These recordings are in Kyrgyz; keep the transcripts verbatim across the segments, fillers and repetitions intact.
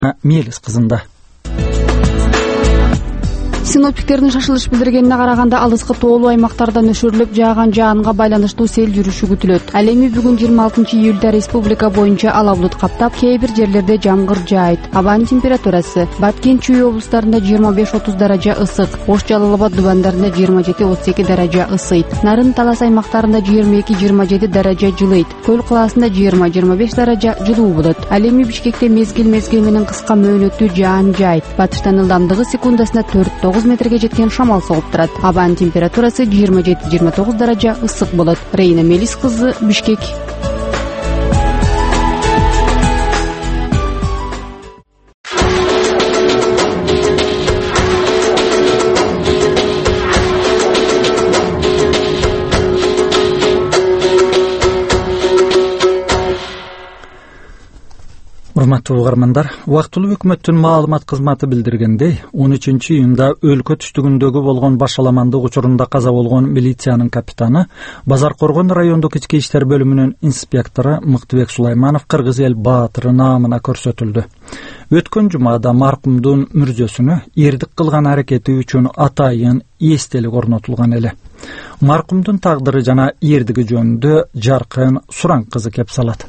Мелис кызында. Синоптиктердин шашылыш билдиргенине караганда алыскы тоолуу аймактарда нөшөрлүп жааган жаанга байланыштуу сел жүрүшү күтүлөт. Ал эми бүгүн жыйырма алтынчы июлда республика боюнча ала булут каптап, кээ бир жерлерде жамгыр жаайт. Абанын температурасы Баткен, Чүй облустарында жыйырма беш отуз даража ысык, Ош, Жалал Абад дубандарында жыйырма жети отуз эки даража ысыйт. Нарын, Талас аймактарында жыйырма эки жыйырма жети даража жылыйт. Көл калаасында жыйырма жыйырма беш даража жылуу болот. Ал эми Бишкекте мезгил-мезгил менен кыска мөөнөттүү жаан жаайт. Батыштан ылдамдыгы секундасына төрт тогуз метрге жеткен шамал соғып турат. Абанын температурасы жыйырма жети жыйырма тогуз даража ысык болот. Рейна Мелис кызы, Бишкек. Урматтуу угармандар, убактылуу өкмөттүн маалымат кызматы билдиргендей, он үчүнчү июнда өлкө түштүгүндөгү болгон башаламандык учурунда каза болгон милициянын капитаны, Базар Коргон райондук ички иштер бөлүмүнүн инспектору Мыктыбек Сулайманов кыргыз эл баатыры наамына көрсөтүлдү. Өткөн жумада маркумдун мүрзөсүнө эрдик кылган аракети үчүн атайын эстелик орнотулган эле. Маркумдун тагдыры жана эрдиги жөнүндө Жаркын Суран кызы кеп салат.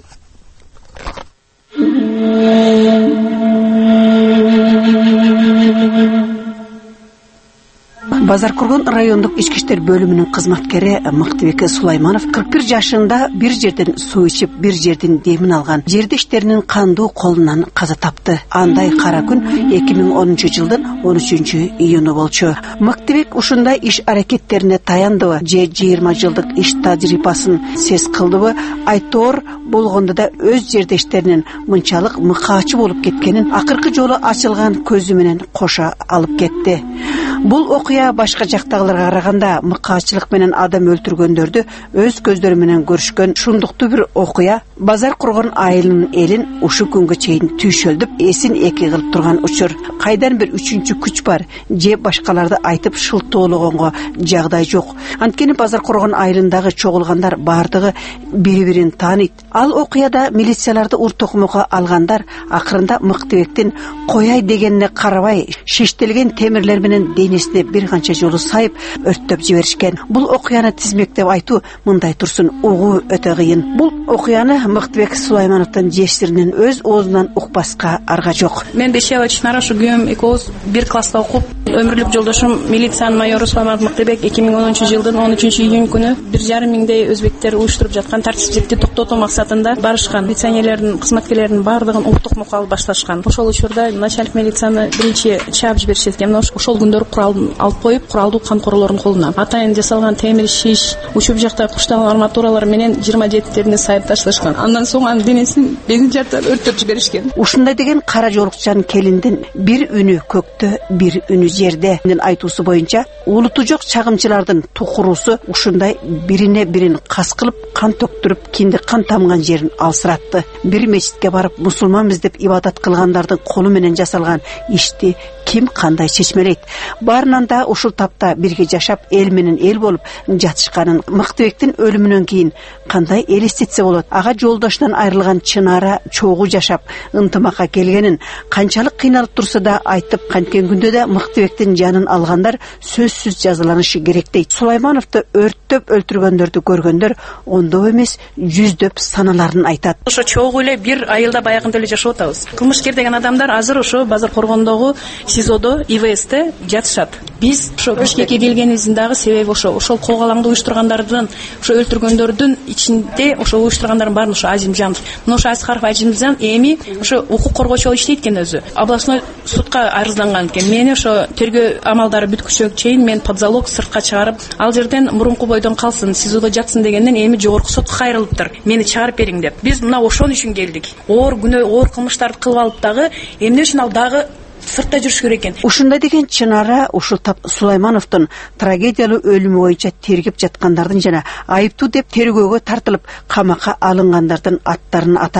Базар Коргон райондук ички иштер бөлүмүнүн кызматкери Мыктыбек Сулайманов кырк бир жашында бир жерден суу ичип, бир жердин демин алган жердештеринин кандуу колунан каза тапты. Андай кара күн эки миң онунчу жылдын он үчүнчү июну болчу. Мыктыбек ушундай иш аракеттерине таяндыбы же жыйырма жылдык иш тажрыйбасын сез кылдыбы айтоор болгондо да өз жердештеринин мынчалык мыкаачы болуп кеткенин акыркы жолу ачылган көзү менен кошо алып кетти. Бул окуя башка жактагыларга караганда мыкаачылык менен адам өлтүргөндөрдү өз көздөрү менен көрүшкөн шундуктуу бир окуя Базар Коргон айылынын элин ушу күнгө чейин түйшөлдүп, эсин эки кылып турган учур. Кайдан бир үчүнчү күч бар же башкаларды айтып шылтоологонго жагдай жок. Анткени Базар Коргон айылындагы чогулгандар бардыгы бири-бирин тааныйт. Ал окуяда милицияларды уртокмокко алгандар акырында Мыктыбектин кояй дегенине карабай шиштелген темирлер менен денесине бир канча жолу сайып өрттөп жиберишкен. Бул окуяны тизмектеп айтуу мындай турсун угуу өтө кыйын. Бул окуяны Мыктыбек Сулаймановдун жесиринен өз оозунан укпаска арга жок. Мен Бешевич Нарашы күйөөм экөөбүз бир класста окуп, өмүрлүк жолдошум милициянын майору Сулайманов Мыктыбек эки миң онунчу жылдын он үчүнчү июнь күнү бир жарым миңдей өзбектер уюштуруп жаткан тартипсиздикти токтотуу максатында барышкан. Милиционерлердин, кызматкерлердин бардыгын уртокмокко алып башташкан. Ошол учурда начальник милицияны биринчи чаап жиберишет экен. Ошол күндөр куралды алып коюп, куралдуу камкорлордун колуна атайын жасалган темир шиш, учуп жакта кушталган арматуралар менен жыйырма жетитерине сайып ташташкан. Андан соң анын денесин бензин жартап өрттөп жиберишкен. Ушундай деген кара жолукчан келиндин бир үнү көктө, бир үнү жерде айтуусу боюнча улуту жок чагымчылардын тукуруусу ушундай бирине бирин кас кылып, кан төктүрүп, кинди кан тамган жерин алсыратты. Бир мечитке барып мусулманбыз деп ибадат кылгандардын колу менен жасалган ишти ким кандай чечмелейт? Баарынан да ушул тапта бирге жашап, эл менен эл болуп жатышканын, Мыктыбектин өлүмүнөн кийин кандай элестетсе болот? Ага жолдошунан айрылган Чынара чогуу жашап, ынтымакка келгенин, канчалык кыйналып турса да айтып, канткен күндө да Мыктыбектин жанын алгандар сөзсүз жазаланышы керек дейт. Сулаймановду өрттөп өлтүргөндөрдү көргөндөр ондоп эмес, жүздөп саналарын айтат. Ошо чогуу эле бир айылда баягында эле жашап атабыз. Кылмышкер деген адамдар азыр ошо Базар Коргондогу СИЗОдо, ИВСте жатышат. Биз ошо Бишкекке келгенибиздин дагы себеби ошо. Ошол когалаңды уюштургандардын, ошо өлтүргөндөрдүн ичинде ошо уюштургандардын баарын ошо Азимжан. Мына ошо Аскаров Азимжан эми ошо укук коргоочу болуп иштейт экен өзү. Областной судка арызданган экен. Мени ошо тергөө амалдары бүткүчө чейин мен под залог сыртка чыгарып, ал жерден мурунку бойдон калсын, СИЗОдо жатсын дегенден эми жогорку сотко кайрылыптыр. Мени чыгарып бериң деп. Биз мына ошон үчүн келдик. Оор күнөө, оор кылмыштарды кылып алып дагы эмне үчүн ал дагы сыртта жүрүш керек экен. Ушундай деген Чынара ушул тап Сулаймановдун трагедиялуу өлүмү боюнча тергеп жаткандардын жана айыптуу деп тергөөгө тартылып камакка алынгандардын аттарын атады.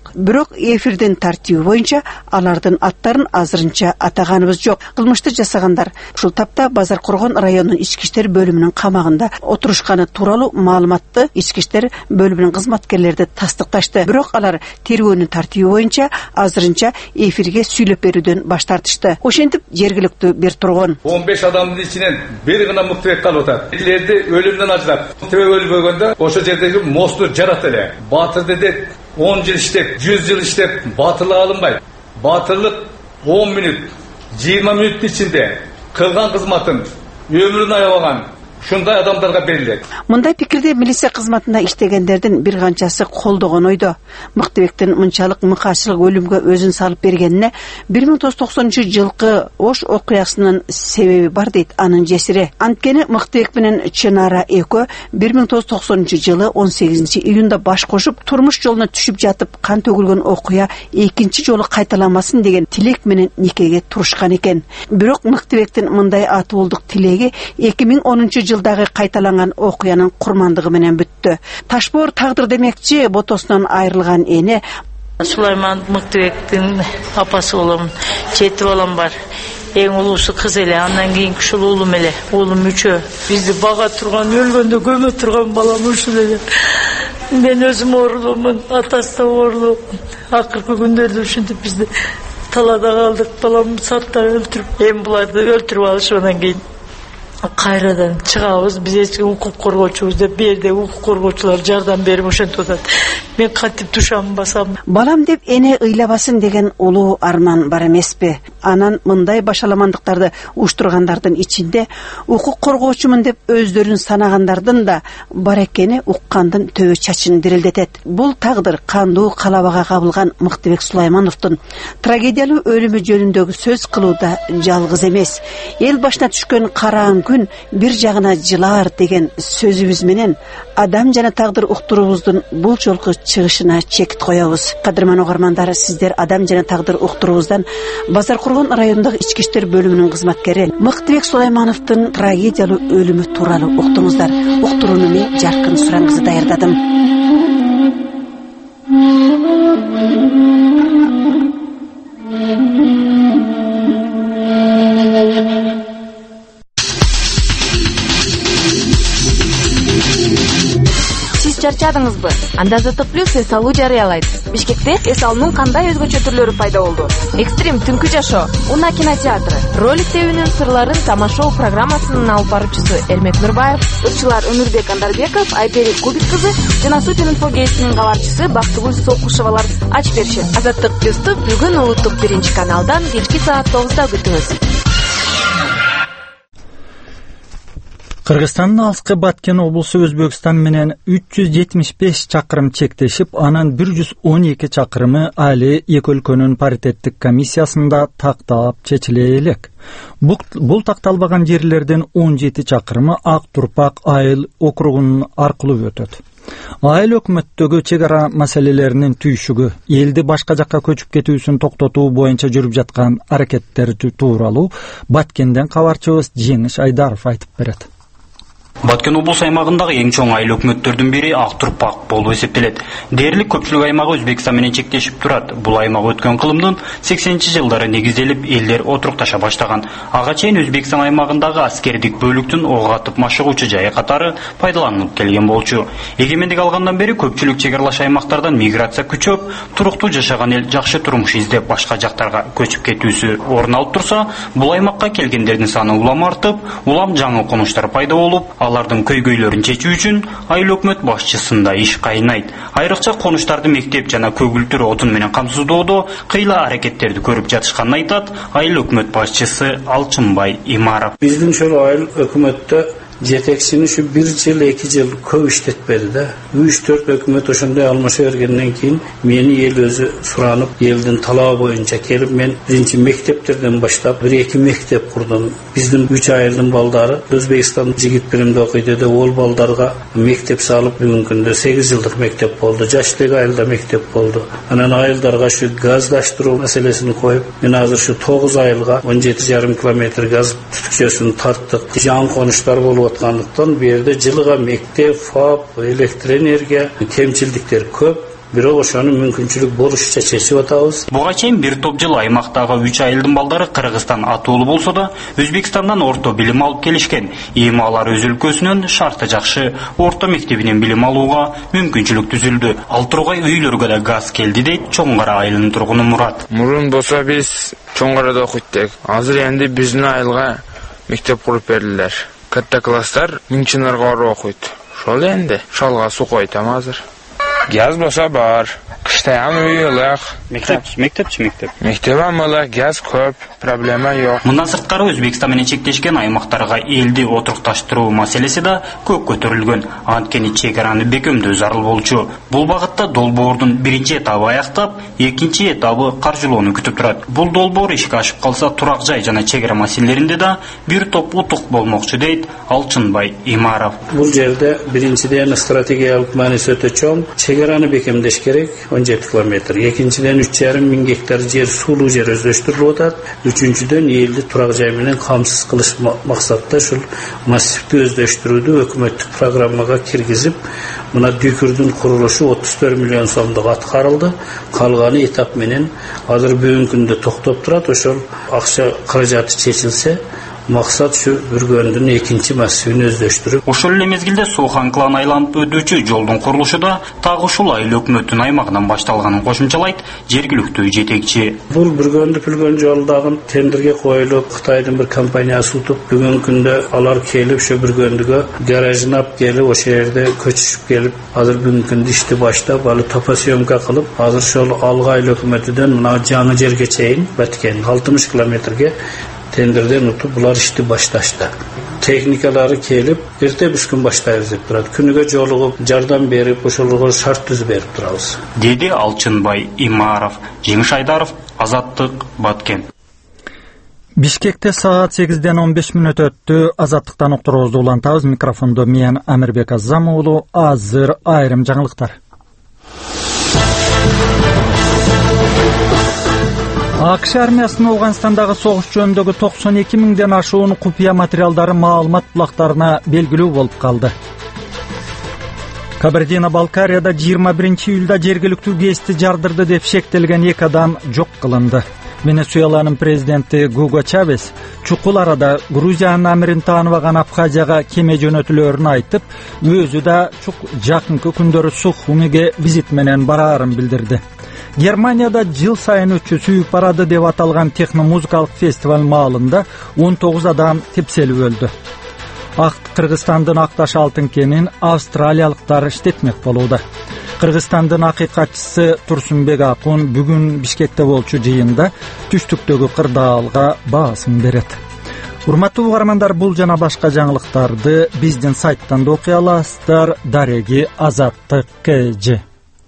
Бирок эфирдин тартиби боюнча алардын аттарын азырынча атаганыбыз жок. Кылмышты жасагандар ушул тапта Базар Коргон районунун ички иштер бөлүмүнүн камагында отурушканы тууралуу маалыматты ички иштер бөлүмүнүн кызматкерлери тастыкташты. Бирок алар тергөөнүн тартиби боюнча азырынча эфирге сүйлөп берүүдөн баш тартышты. Ошентип жергиликтүү бир тургун он беш адамдын ичинен бир гана Мыктыбек калып атат. Илерди өлүмдөн ажырап, Мыктыбек өлбөгөндө ошо жердеги мосту жарат эле. Батыр деди он жыл иштеп, жүз жыл иштеп, батырлык алынбайт. Батырлык он мүнөт, жыйырма мүнөттүн ичинде кылган кызматын өмүрүн аябаган ушундай адамдарга берилет. Мындай пикирде милиция кызматында иштегендердин бир канчасы колдогон ойдо. Мыктыбектин мынчалык мыкаачылык өлүмгө өзүн салып бергенине бир миң тогуз жүз токсонунчу жылкы Ош окуясынын себеби бар дейт анын жесири. Анткени Мыктыбек менен Чынара экөө бир миң тогуз жүз токсонунчу жылы он сегизинчи июнда баш кошуп, турмуш жолуна түшүп жатып кан төгүлгөн окуя экинчи жолу кайталамасын деген тилек менен никеге турушкан экен. Бирок Мыктыбектин мындай атуулдук тилеги эки миң онунчу жылдагы кайталанган окуянын курмандыгы менен бүттү. Ташбоор тагдыр демекчи ботосунан айрылган эне Сулайман Мыктыбектин апасы болом, жети балам бар. Эң улуусу кыз эле, андан кийинки ушул уулум эле. Уулум үчөө. Бизди бага турган, өлгөндө көмө турган балам ушул эле. Мен өзүм оорулуумун, атасы да оорулуу. Акыркы күндөрдө ушинтип бизди талаада калдык. Баламды сатта өлтүрүп, эми буларды өлтүрүп алышып андан кийин кайрадан чыгабыз. Биз эч укук коргоочубуз деп берди. Укук коргоочулар жардам берип ошентип атат. Мен кантип тушам басам. Балам деп эне ыйлабасын деген улуу арман бар эмеспи? Анан мындай башаламандыктарды уштургандардын ичинде укук коргоочумун деп өздөрүн санагандардын да бар экени уккандын төбө чачын дирилдетет. Бул тагдыр кандуу калабага кабылган Мыктыбек Сулаймановдун трагедиялуу өлүмү жөнүндөгү сөз кылууда жалгыз эмес. Эл башына түшкөн караң күн бир жагына жылар деген сөзүбүз менен адам жана тагдыр уктуруубуздун бул жолку чыгышына чекит коебуз. Кадырман угармандар, сиздер адам жана тагдыр уктуруубуздан Базар Коргон районундагы ички иштер бөлүмүнүн кызматкери Мыктыбек Сулаймановдун трагедиялуу өлүмү тууралуу уктуңуздар. Уктурууну мен Жаркын Суран кызы даярдадым. Чарчадыңызбы? Анда Азаттык плюс эс алуу жарыялайт. Бишкекте эс алуунун кандай өзгөчө түрлөрү пайда болду? Экстрим түнкү жашоо, Уна кинотеатры, ролик тебүүнүн сырларын тамашоо программасынын алып баруучусу Эрмек Нурбаев, ырчылар Өмүрбек Андарбеков, Айпери Кубик кызы жана Супер инфо гейсинин кабарчысы Бактыгүл Сокушевалар ачып беришет. Азаттык плюсту бүгүн улуттук биринчи каналдан кечки саат тогузда күтүңүз. Кыргызстандын алыскы Баткен облусу Өзбекстан менен үч жүз жетимиш беш чакырым чектешип, анан бир жүз он эки чакырымы али эки өлкөнүн паритеттик комиссиясында тактап чечиле элек. Бул такталбаган жерлерден он жети чакырымы Ак Турпак айыл округунун аркылуу өтөт. Айыл өкмөттөгү чек ара маселелеринин түйшүгү, элди башка жакка көчүп кетүүсүн токтотуу боюнча жүрүп жаткан аракеттер тууралуу Баткенден кабарчыбыз Жеңиш Айдаров айтып берет. Баткен облус аймагындагы эң чоң айыл өкмөттөрдүн бири Ак Турпак болуп эсептелет. Дээрлик көпчүлүк аймагы Өзбекстан менен чектешип турат. Бул аймак өткөн кылымдын сексенинчи жылдары негизделип, элдер отурукташа баштаган. Ага чейин Өзбекстан аймагындагы аскердик бөлүктүн ок атып машыгуучу жайы катары пайдаланылып келген болчу. Эгемендик алгандан бери көпчүлүк чек аралаш аймактардан миграция күчөп, туруктуу жашаган эл жакшы турмуш издеп башка жактарга көчүп кетүүсү орун алып турса, бул аймакка келгендердин саны улам артып, улам жаңы конуштар пайда болуп, алардын көйгөйлөрүн чечүү үчүн айыл өкмөт башчысында иш кайнайт. Айрыкча конуштарды мектеп жана көгүлтүр отун менен камсыздоодо кыйла аракеттерди көрүп жатышканын айтат айыл өкмөт башчысы Алчынбай Имаров. Биздин ошол айыл өкмөттө жетекчини ушу бир жыл, эки жыл көп иштетпеди да. үч төрт өкмөт ошондой алмаша бергенден кийин мени эл өзү суранып, элдин талабы боюнча келип, мен биринчи мектептерден баштап бир эки мектеп курдум. Биздин үч айылдын балдары Өзбекстан жигит биримде окуйт эди. Ол балдарга мектеп салып, бүгүнкү күндө сегиз жылдык мектеп болду. Жаштык айылда мектеп болду. Анан айылдарга ушу газдаштыруу маселесин коюп, мен азыр ушу тогуз айылга он жети жарым километр газ түтүкчөсүн тарттык. Жаңы конуштар болуп аткандыктан бу жерде жылыга мектеп, фап, электр энергия кемчилдиктер көп. бирок ошону мүмкүнчүлүк болушунча чечип атабыз. Буга чейин бир топ жыл аймактагы үч айылдын балдары Кыргызстан атуулуу болсо да, Өзбекстандан орто билим алып келишкен. Эми алар өз өлкөсүнөн шарты жакшы орто мектебинен билим алууга мүмкүнчүлүк түзүлдү. Ал тургай үйлөргө да газ келди дейт Чоң Кара айылынын тургуну Мурат. Мурун болсо биз Чоң Карада окуйттук. Азыр энди биздин айылга мектеп куруп бердилер. Катта класстар миң чынарга барып окуйт. Ошол энди шалга суу койтам азыр. Газ болсо бар. Кышта ham үй ылык. Мектеп, мектепчи мектеп. Мектеп ham ылык, газ көп, проблема жок. Мындан сырткары Өзбекстан менен чектешкен аймактарга элди отурукташтыруу маселеси да көп көтөрүлгөн. Анткени чек араны бекемдөө зарыл болчу. Бул багытта долбоордун биринчи этабы аяктап, экинчи этабы каржылоону күтүп турат. Бул долбоор ишке ашып калса, турак жай жана чек ара маселелеринде да бир топ утук болмокчу дейт Алчынбай Имаров. Бул жерде биринчиден стратегиялык мааниси өтө чоң. Чек араны бекемдеш керек, он жети километр. Экинчиден үч жарым миң гектар жер суулуу жер өздөштүрүлүп атат. Үчүнчүдөн элди турак жай менен камсыз кылыш максатта ушул массивди өздөштүрүүдү өкмөттүк программага киргизип, мына Дүкүрдүн курулушу отуз төрт миллион сомдук аткарылды. Калганы этап менен азыр бүгүнкү күндө токтоп турат. Ошол акча каражаты чечилсе, максат ушу бүргөндүн экинчи массивин өздөштүрүп. Ошол эле мезгилде Суухан Клан айланып өтүүчү жолдун курулушу да так ушул айыл өкмөттүн аймагынан башталганын кошумчалайт жергиликтүү жетекчи. Бул бүргөндү пүлгөн жолдагы тендерге коюлуп, Кытайдын бир компаниясы утуп, бүгүнкү күндө алар келип ушу бүргөндүгө гаражын алып келип, ошол жерде көчүшүп келип, азыр бүгүнкү күндө ишти баштап, алы топосъемка кылып, азыр ошол алга айыл өкмөтүнөн мына жаңы жерге чейин баткен алтымыш километрге тендерден утуп булар ишти башташты. Техникалары келип, эрте бүш күн баштайбыз деп турат. Күнүгө жолугуп, жардам берип, ошолорго шарт түзүп берип турабыз. Деди Алчынбай Имаров. Жеңиш Айдаров, Азаттык, Баткен. Бишкекте саат сегизден он беш мүнөт өттү. Азаттыктан уктуруубузду улантабыз. Микрофондо мен Амирбек Азам уулу. Азыр айрым жаңылыктар. АКШ армиясынын Ауганстандагы согуш жөнүндөгү токсон эки миңден ашуун купуя материалдары маалымат булактарына белгилүү болуп калды. Кабардино-Балкарияда жыйырма биринчи июлда жергиликтүү гезитти жардырды деп шектелген эки адам жок кылынды. Венесуэланын президенти Гуго Чавес чукул арада Грузиянын амирин тааныбаган Абхазияга кеме жөнөтүлөрүн айтып, өзү да чук жакынкы күндөрү Сухумиге визит менен бараарын билдирди. Германияда жыл сайын өтчү парады деп аталган техно-музыкалык фестиваль маалында он тогуз адам тепселип өлдү. Ак Кыргызстандын Акташ алтын кенин австралиялыктар иштетмек болууда. Кыргызстандын акыйкатчысы Турсунбек Акун бүгүн Бишкекте болчу жыйында түштүктөгү кырдаалга баасын берет. Урматтуу угармандар, бул жана башка жаңылыктарды биздин сайттан да окуй аласыздар. Дареги Азаттык КЖ.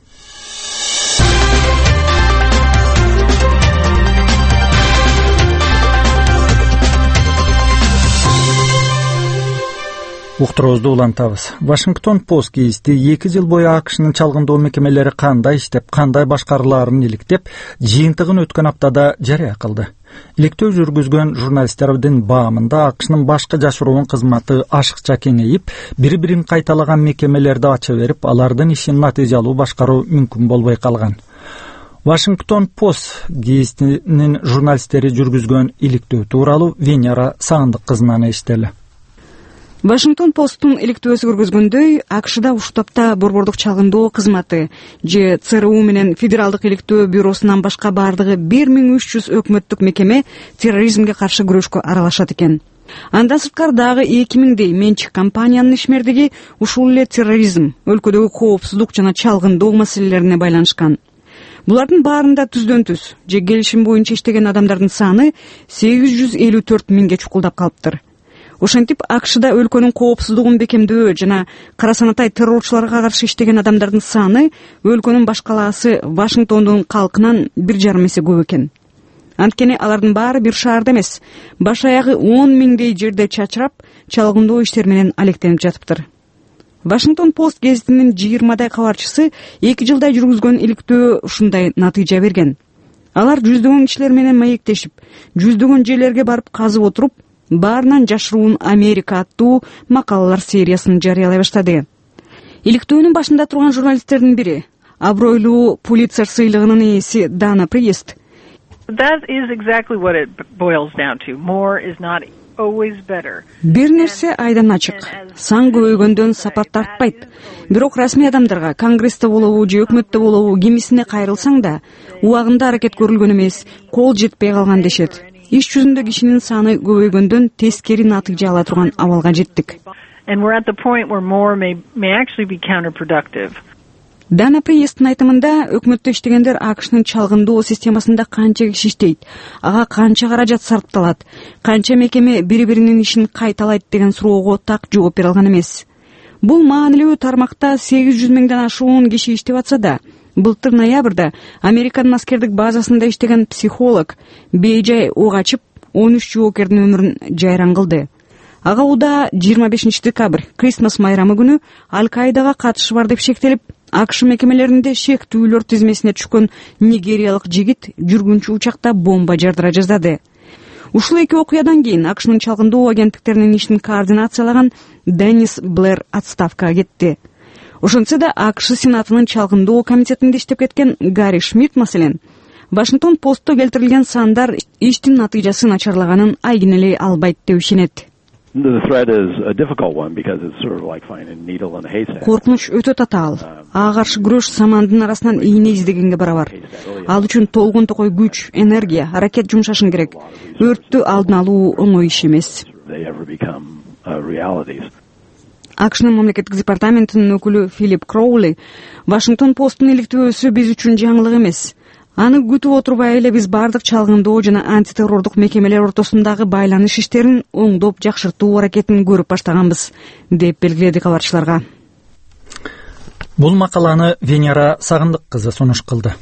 Уктуруубузду улантабыз. Вашингтон Пост гезити эки жыл бою АКШнын чалгындоо мекемелери кандай иштеп, кандай башкарылаарын иликтеп, жыйынтыгын өткөн аптада жарыя кылды. Иликтөө жүргүзгөн журналисттердин баамында АКШнын башкы жашыруун кызматы ашыкча кеңейип, бири-бирин кайталаган мекемелерди ача берип, алардын ишин натыйжалуу башкаруу мүмкүн болбой калган. Вашингтон Пост гезитинин журналисттери жүргүзгөн иликтөө тууралуу Венера Сагындык кызынан эстели. Вашингтон Посттун иликтөөсү көргөзгөндөй, АКШда ушул тапта борбордук чалгындоо кызматы же ЦРУ менен Федералдык иликтөө бюросунан башка бардыгы бир миң үч жүз өкмөттүк мекеме терроризмге каршы күрөшкө аралашат экен. Андан сырткары дагы эки миңдей менчик компаниянын ишмердиги ушул эле терроризм, өлкөдөгү коопсуздук жана чалгындоо маселелерине байланышкан. Булардын баарында түздөн түз же келишим боюнча иштеген адамдардын саны сегиз жүз элүү төрт миңге чукулдап калыптыр. Ошентип АКШда өлкөнүн коопсуздугун бекемдөө жана карасанатай террорчуларга каршы иштеген адамдардын саны өлкөнүн башкалаасы Вашингтондун калкынан бир жарым эсе көп экен. Анткени алардын баары бир шаарда эмес, баш аягы он миңдей жерде чачырап, чалгындоо иштери менен алектенип жатыптыр. Вашингтон Пост гезитинин жыйырмадай кабарчысы эки жылдай жүргүзгөн иликтөө ушундай натыйжа берген. Алар жүздөгөн кишилер менен маектешип, жүздөгөн жерлерге барып казып отуруп, баарынан жашыруун Америка аттуу макалалар сериясын жарыялай баштады. Иликтөөнүн башында турган журналисттердин бири, абройлуу Пулитцер сыйлыгынын ээси Дана Приест. That is exactly what it boils down to. More is not always better. Бир нерсе айдан ачык. Сан көбөйгөндөн сапат тартпайт. Бирок расмий адамдарга Конгрессте болобу же өкмөттө болобу кимисине кайрылсаң да, убагында аракет көрүлгөн эмес, кол жетпей калган дешет. Иш жүзүндө кишинин саны көбөйгөндөн тескери натыйжа ала турган абалга жеттик. And we're at the point where more may may actually be counterproductive. Дана Приесттин айтымында өкмөттө иштегендер АКШнын чалгындоо системасында канча киши иштейт, ага канча каражат сарпталат, канча мекеме бири-биринин ишин кайталайт деген суроого так жооп бере алган эмес. Бул маанилүү тармакта сегиз жүз миңден ашуун киши иштеп атса да, былтыр ноябрда Американын аскердик базасында иштеген психолог бейжай ок ачып он үч жоокердин өмүрүн жайран кылды. Ага уда жыйырма бешинчи декабрь, Крисмас майрамы күнү Аль-Каидага катышы бар деп шектелип, АКШ мекемелеринде шектүүлөр тизмесине түшкөн нигериялык жигит жүргүнчү учакта бомба жардыра жаздады. Ушул эки окуядан кийин АКШнын чалгындоо агенттиктеринин ишин координациялаган Деннис Блэр отставкага кетти. Ошентсе да АКШ Сенатынын чалгындоо комитетинде иштеп кеткен Гарри Шмидт маселен Вашингтон Постто келтирилген сандар иштин натыйжасы начарлаганын айгин эле албайт деп ишенет. Коркунуч өтө татаал. Ага каршы күрөш самандын арасынан ийне издегенге барабар. Ал үчүн толгон токой күч, энергия, аракет жумшашың керек. Өрттү алдын алуу оңой иш эмес. АКШнын мамлекеттик департаментинин өкүлү Филипп Кроули Вашингтон Посттун иликтөөсү биз үчүн жаңылык эмес. Аны күтүп отурбай эле биз бардык чалгындоо жана антитеррордук мекемелер ортосундагы байланыш иштерин оңдоп жакшыртуу аракетин көрүп баштаганбыз, деп белгиледи кабарчыларга. Бул макаланы Венера Сагындык кызы сунуш кылды.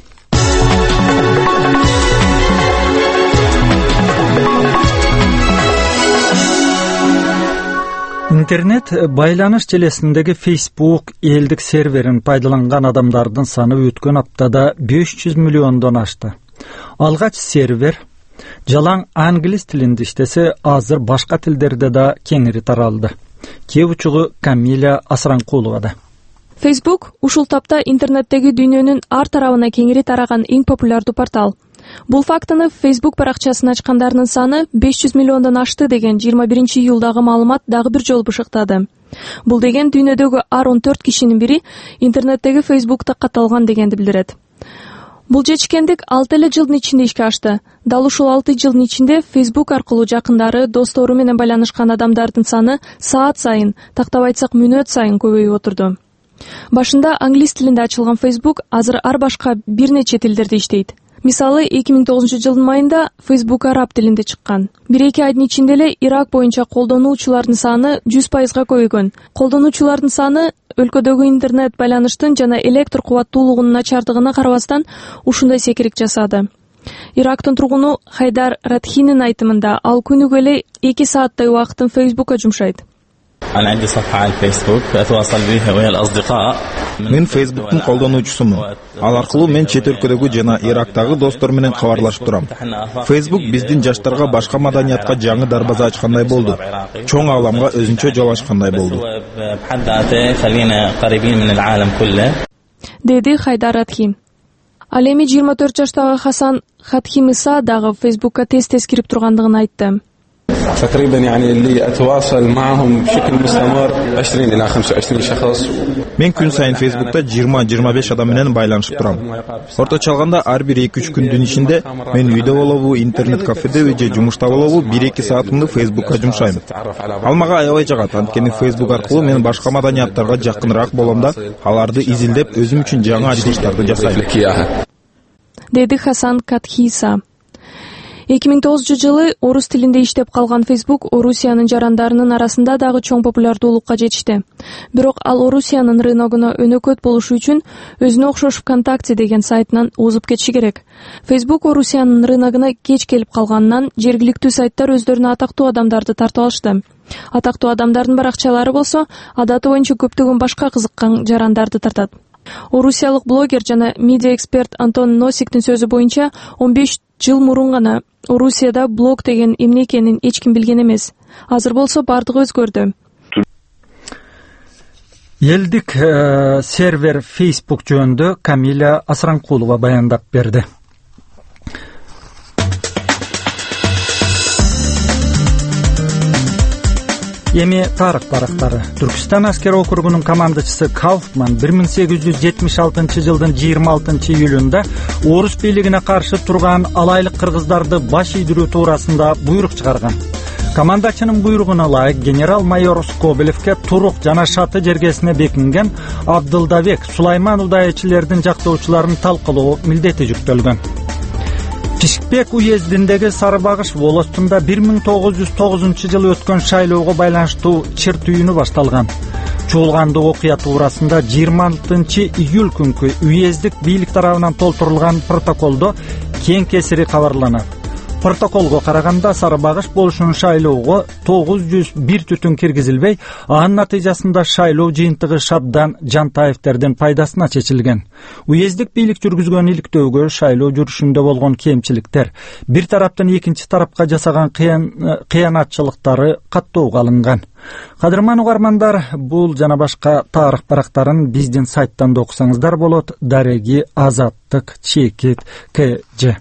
Интернет байланыш желесиндеги Facebook элдик серверин пайдаланган адамдардын саны өткөн аптада беш жүз миллиондон ашты. Алгач сервер жалаң англис тилинде иштесе, азыр башка тилдерде да кеңири таралды. Кеп учугу Камиля Асранкулова. Facebook ушул тапта интернеттеги дүйнөнүн ар тарабына кеңири тараган эң популярдуу портал. Бул фактыны Facebook баракчасын ачкандардын саны беш жүз миллиондон ашты деген жыйырма биринчи июлдагы маалымат дагы бир жолу бышыктады. Бул деген дүйнөдөгү ар он төрт кишинин бири интернеттеги Facebook'та катталган дегенди билдирет. Бул жетишкендик алты эле жылдын ичинде ишке ашты. Дал ушул алты жылдын ичинде Facebook аркылуу жакындары, достору менен байланышкан адамдардын саны саат сайын, тактап айтсак мүнөт сайын көбөйүп отурду. Башында англис тилинде ачылган Facebook азыр ар башка бир нече тилдерде иштейт. Мисалы, эки миң тогузунчу жылдын майында Facebook араб тилинде чыккан. бир-эки айдын ичинде эле Ирак боюнча колдонуучулардын саны жүз пайызга көбөйгөн. Колдонуучулардын саны өлкөдөгү интернет байланыштын жана электр кубаттуулугунун начардыгына карабастан ушундай секирик жасады. Ирактын тургуну Хайдар Радхинин айтымында ал күнүгө эле эки сааттай убакытын Facebook'ка жумшайт. Мен Facebook'тун колдонуучусумун. Ал аркылуу мен чет өлкөдөгү жана Ирактагы достор менен кабарлашып турам. Facebook биздин жаштарга башка маданиятка жаңы дарбаза ачкандай болду. Чоң ааламга өзүнчө жол ачкандай болду. Деди Хайдар Радхин. Ал эми жыйырма төрт жаштагы Хасан Хатхимиса дагы Facebook'ка тез-тез кирип тургандыгын айтты. تقريبا يعني اللي اتواصل معهم بشكل مستمر عشرين الى خمسة وعشرين شخص. Мен күн сайын Facebook'та жыйырма жыйырма беш адам менен байланышып турам. Орточо алганда ар бир эки үч күндүн ичинде мен үйдө болобу, интернет кафеде же жумушта болобу бир-эки саатымды Facebook'ка жумшайм. Ал мага аябай жагат, анткени Facebook аркылуу мен башка маданияттарга жакыныраак болом да, аларды изилдеп өзүм үчүн жаңы ачылыштарды жасайм. Деди Хасан Катхиса. эки миң тогузунчу жылы орус тилинде иштеп калган Facebook Орусиянын жарандарынын арасында дагы чоң популярдуулукка жетишти. Бирок ал Орусиянын рыногуна өнөкөт болушу үчүн өзүнө окшош ВКонтакте деген сайтынан озуп кетиши керек. Facebook Орусиянын рыногуна кеч келип калганынан жергиликтүү сайттар өздөрүнө атактуу адамдарды тартып алышты. Атактуу адамдардын баракчалары болсо адаты боюнча көптөгөн башка кызыккан жарандарды тартат. Орусиялык блогер жана медиа эксперт Антон Носиктин сөзү боюнча он беш жыл мурун гана Орусияда блог деген эмне экенин эч ким билген эмес. Азыр болсо бардыгы өзгөрдү. Элдик сервер Facebook жөнүндө Камиля Асранкулова баяндап берди. Эми тарых барактары. Түркистан аскер округунун командачысы Кауфман бир миң сегиз жүз жетимиш алтынчы жылдын жыйырма алтынчы июлунда орус бийлигине каршы турган алайлык кыргыздарды баш ийдирүү туурасында буйрук чыгарган. Командачынын буйругуна ылайык генерал-майор Скобелевке турук жана шаты жергесине бекинген Абдылдабек Сулайман удайчылардын жактоочуларын талкылоо милдети жүктөлгөн. Пишкбек уездиндеги Сарыбагыш волостунда бир миң тогуз жүз тогузунчу жылы өткөн шайлоого байланыштуу чыр түйүнү башталган. Чуулгандык окуя туурасында жыйырма алтынчы июль күнкү уездик бийлик тарабынан толтурулган протоколдо кең кесири кабарланат. Протоколго караганда Сарыбагыш болушунун шайлоого тогуз жүз бир түтүн киргизилбей, анын натыйжасында шайлоо жыйынтыгы Шабдан Жантаевтердин пайдасына чечилген. Уездик бийлик жүргүзгөн иликтөөгө шайлоо жүрүшүндө болгон кемчиликтер, бир тараптын экинчи тарапка жасаган кыянатчылыктары каттоого алынган. Кадырман угармандар, бул жана башка тарых барактарын биздин сайттан да окусаңыздар болот. Дареги Азаттык Чекит КЖ.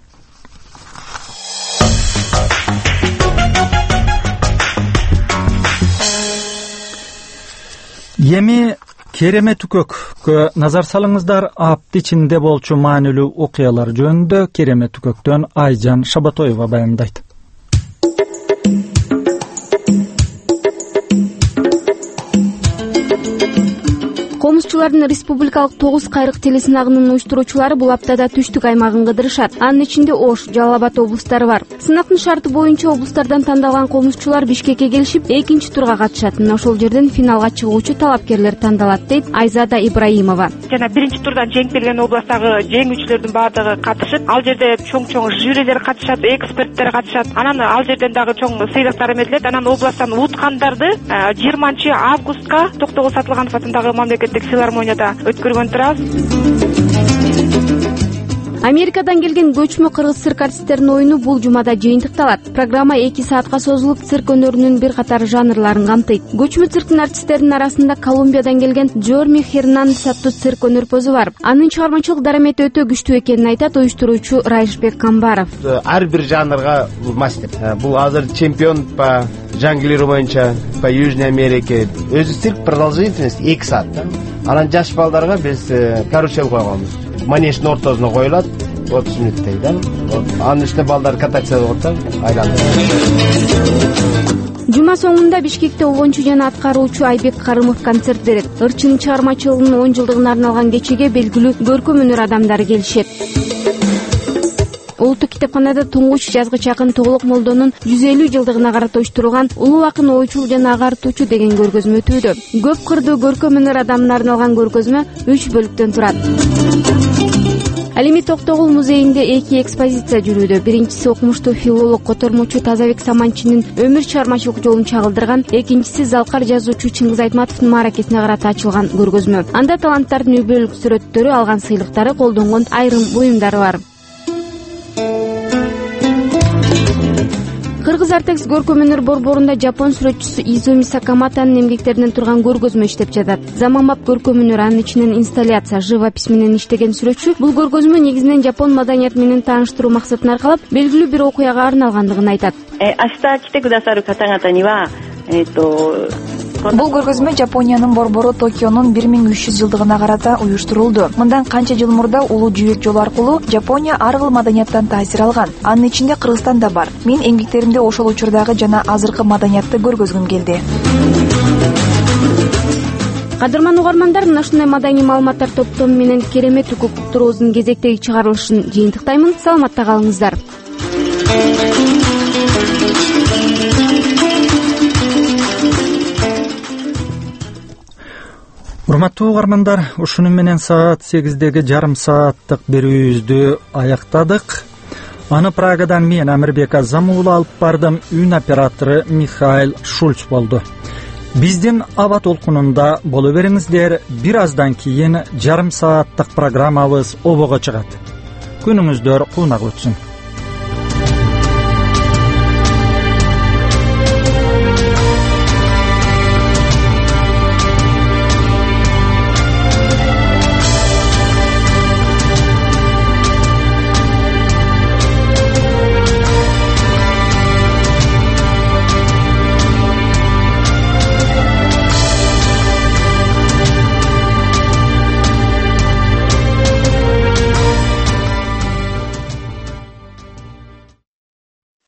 Эми Керемет Түкөккө назар салыңыздар. Апт ичинде болчу маанилүү окуялар жөнүндө Керемет Түкөктөн Айжан Шабатоева баяндайт. Комузчулардын республикалык тогуз кайрык телесынагынын уюштуруучулары бул аптада түштүк аймагын кыдырышат. Анын ичинде Ош, Жалал Абад облустары бар. Сынактын шарты боюнча облустардан тандалган комузчулар Бишкекке келишип, экинчи турга катышат. Мына ошол жерден финалга чыгуучу талапкерлер тандалат, дейт Айзада Ибраимова. Жана биринчи турдан жеңип келген областагы жеңүүчүлөрдүн баардыгы катышып, ал жерде чоң-чоң жюрилер катышат, эксперттер катышат. Анан ал жерден дагы чоң сыйлыктар эмертилет. Анан областтан уткандарды жыйырманчы августка Токтогул Сатылганов атындагы мамлекеттик филармонияда өткөргөн турабыз. Америкадан келген көчмө кыргыз цирк артисттеринин оюну бул жумада жыйынтыкталат. Программа эки саатка созулуп, цирк өнөрүнүн бир катар жанрларын камтыйт. Көчмө цирктин артисттеринин арасында Колумбиядан келген Джорми Хернандес аттуу цирк өнөрпөзү бар. Анын чыгармачылык дарамети өтө күчтүү экенин айтат уюштуруучу Райшбек Камбаров. Ар бир жанрга мастер. Бул азыр чемпион по жонглирүү боюнча по Южной Америке. Өзү цирк продолжительность эки саат. Анан жаш балдарга биз карусель койгонбуз. Манештин ортосуна коюлат, отуз мүнөттөй да. Анын үстүнө балдар кататься болот да, айланып. Жума соңунда Бишкекте обончу жана аткаруучу Айбек Карымов концерт берет. Ырчынын чыгармачылыгынын он жылдыгына арналган кечеге белгилүү көркөм өнөр адамдары келишет. Улуттук китепканада туңгуч жазгыч акын Тоглок Молдонун жүз элүү жылдыгына карата уюштурулган Улуу акын ойчул жана агартуучу деген көргөзмө өтүүдө. Көп кырдуу көркөм өнөр адамына арналган көргөзмө үч бөлүктөн турат. Ал эми Токтогул музейинде эки экспозиция жүрүүдө. Биринчиси окумуштуу филолог, котормочу Тазабек Саманчинин өмүр чыгармачылык жолун чагылдырган, экинчиси залкар жазуучу Чыңгыз Айтматовдун мааракесине карата ачылган көргөзмө. Анда таланттардын үй бүлөлүк сүрөттөрү, алган сыйлыктары, колдонгон айрым буюмдары бар. Кыргыз Артекс көркөм өнөр борборунда жапон сүрөтчүсү Изуми Сакаматанын эмгектеринен турган көргөзмө иштеп жатат. Заманбап көркөм өнөр, анын ичинен инсталляция, живопись менен иштеген сүрөтчү бул көргөзмө негизинен жапон маданияты менен тааныштыруу максатын аркалап, белгилүү бир окуяга арналгандыгын айтат. Бул көргөзмө Жапониянын борбору Токионун бир миң үч жүз жылдыгына карата уюштурулду. Мындан канча жыл мурда улуу жүйөк жол аркылуу Жапония ар кыл маданияттан таасир алган. Анын ичинде Кыргызстан да бар. Мен эмгектеримде ошол учурдагы жана азыркы маданиятты көргөзгүм келди. Кадырман угармандар, мына ушундай маданий маалыматтар топтому менен Керемет Түкөк турубуздун кезектеги чыгарылышын жыйынтыктаймын. Саламатта калыңыздар. Урматтуу угармандар, ушуну менен саат сегиздеги жарым сааттык берүүбүздү аяктадык. Аны Прагадан мен Амирбек Азам уулу алып бардым. Үн оператору Михаил Шульц болду. Биздин аба толкунунда боло бериңиздер. Бир аздан кийин жарым сааттык программабыз обого чыгат. Күнүңүздөр куунак өтсүн.